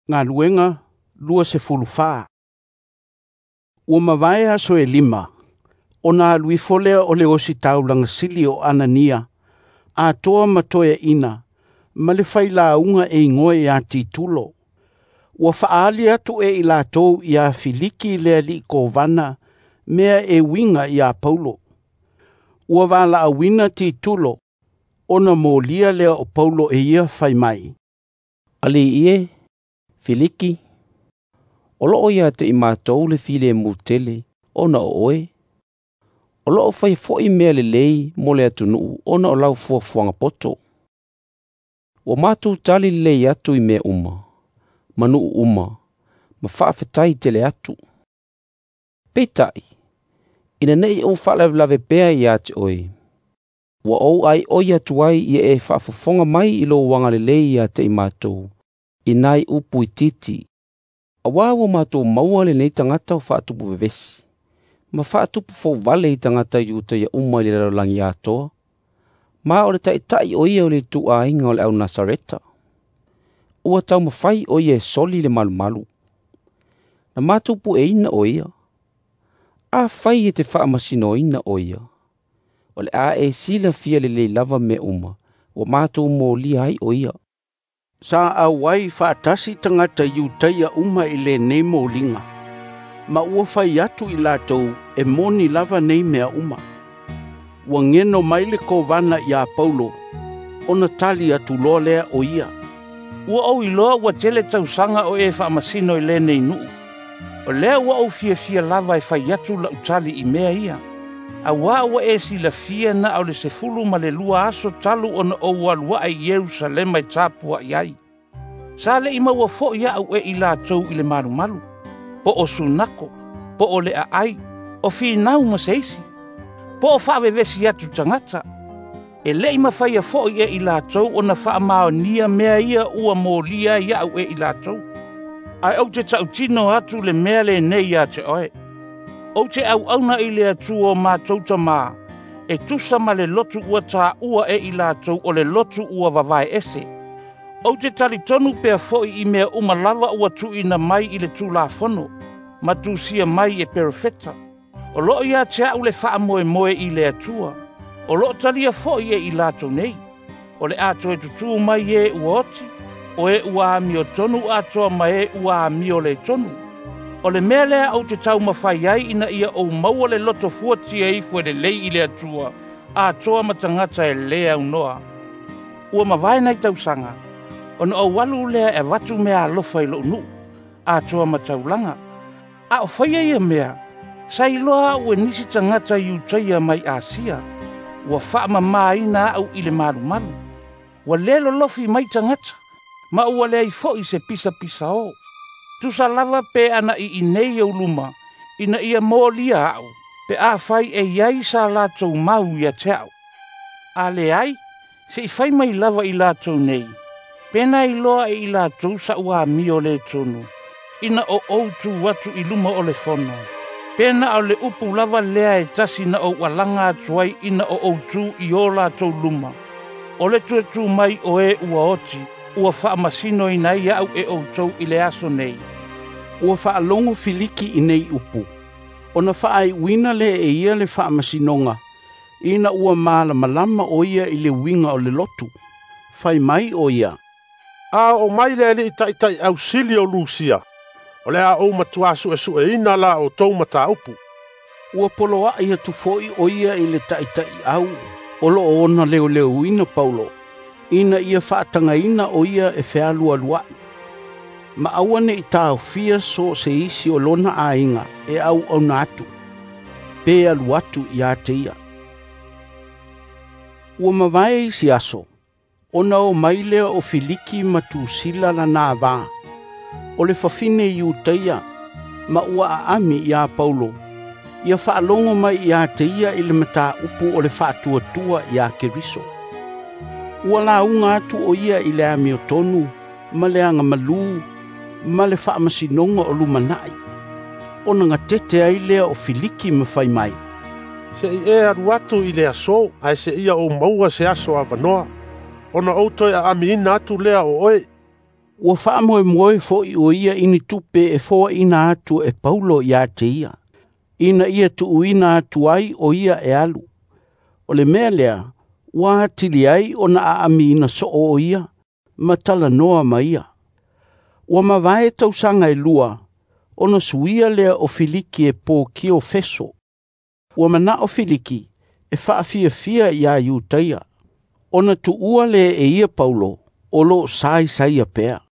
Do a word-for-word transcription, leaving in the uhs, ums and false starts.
Ngā luenga, lua se fulufā. Ua mawai aso e lima, o nā lui folea o le osi taulanga sili o Anania, a toa matoia ina, ma le whaila unga e ingoe a titulo. Ua whaali atu e ila tau i a Filiki lea li kovana, mea e winga i a Paulo. Ua wala a wina titulo, ona molia lea o Paulo e ia whai mai. Ali ie, Filiki, o loo ia te i mātou le file mutele, ona o oe. O loo whai fwoi mea le lei mo le atunu, ona o lau fuafuanga poto. O mātou tali lei atu i mea uma, manu uma, ma whaafetai tele atu. Peitai, ina nei o whaalawelawe pea i ate oe. Wa au ai oi atu ai i e whaafafonga mai i lo wanga le lei ia te i mātou. I nai upu i titi. A wawa mātou maua le nei tangata o whaatupu vevesi. Ma whaatupu fau vale i tangata i uta ia uma i le lalangi atoa. Ma o le tai tai o ia o le tu a inga o le au Nasareta. Ua tau mawhai o ia e soli le malu malu. Na mātupu e ina o ia. A whai e te whaamasino ina o ia. O le a e sila fia le le lava me uma. Ua mātou mō li ai o ia. Sa a wai whaatasi tangata iutaia uma i le nei mōlinga. Ma ua whai atu i lātou e moni lava nei mea uma. Ua ngeno mai le kovana i a Paulo, ona tali atu loa lea o ia. Ua au i loa ua tele tausanga o e whaamasino i le nei nuu. O lea ua au fia fia lava e whai atu la utali i mea ia. A wā ua e si la fia na au le sefulu ma le lua aso talu ona o ua lua i Yerusalema i tāpua i ai. Sa le ima ua fo ia au e i lātou i le maru malu. Po o sunako, po o le a ai, o fi nau ma seisi. Po o whawe vesi atu tangata. E le ima whaia fo ia i lātou ona wha mao nia mea ia ua mōlia ia au e i lātou. Ai au te tau tino atu le mea le nei a te oe. O te au auna i le atu o mātou ta mā, e tusa ma le lotu ua tā ua e i lātou o le lotu ua vavai ese. O te tali tonu pea foi i mea uma lava ua tu ina mai i le tu la fono, ma tu sia mai e perfeta. O loo ia te au le wha moe moe i le atua, o loo talia foi e i lātou nei. O le ato e tutu mai e ua oti, o e ua ami o tonu atoa ma e ua ami o le tonu. O le mea lea au te tau mawhai ai ina ia o maua le loto fuati e ifu e le lei i le atua, a toa matangata e lea unoa. Ua mawai nei tau sanga, ona o walu lea e watu mea alofa i lo unu, a toa mataulanga. A o whaia ia mea, sa iloa ue nisi tangata i utaia mai Asia, ua wha mamaina au i le maru maru. Ua lelo lofi mai tangata, ma ua lea i fo i se pisa pisa o. Tusa lava pe ana i inei au luma, ina ia mōlia au, pe a whai e iai sa lātou mau ia te au. A le ai, se i whai mai lava i lātou nei, pena i loa e i lātou sa ua mi o le tonu, ina o outu watu i luma o le fono. Pena o le upu lava lea e tasi na o walanga atuai ina o outu i o lātou luma. O le tuetu mai o e ua oti, ua whaamasino i nei au e outou i le aso nei. Ua whaalongo Filiki i nei upu. Ona whaai wina le e ia le whaamasinonga. Ina ua maala malama o ia i le winga o le lotu. Whai mai o ia. A o mai le li itai tai au sili o Lucia. O le a o matuasu e su e ina la o tau mata upu. Ua poloa ia tu foi o ia i le tai tai au. Olo o ona leo leo ina Paulo. Ina ia whaatanga ina o ia e whealua luai. Ma awane i tāo fia so se isi o lona a inga e au au natu. Pea luatu i ate ia. Ua mawai si aso. Ona o mailea o Filiki matu sila la nā wā. O le whawhine i utaia. Ma ua a ami i a Paulo. Ia whaalongo mai i ate ia i le mata upu o le whaatua tua i a Keriso. Ua la unga atu o ia i le ami o tonu, ma le anga malu, ma le whaamasinonga o lumanai. Ona ngā tete ai lea o Filiki ma whai mai. Se i e aru atu i le aso, ai se ia o maua se aso a vanoa. Ona outoi a ami ina atu lea o oe. Ua wha moe moe fo i o ia ini tupe e foa ina atu e Paulo ia te ia. Ina ia tu uina atu ai o ia e alu. O le mea lea, ua atili ai o na aami ina so o ia, matala noa ma ia. Ua mawae tausanga e lua, o na suia lea o Filiki e pō ki o feso. Ua mana o Filiki, e wha fia fia ia iutaia. O na tu ua le e ia Paulo, o lo sai sai a pea.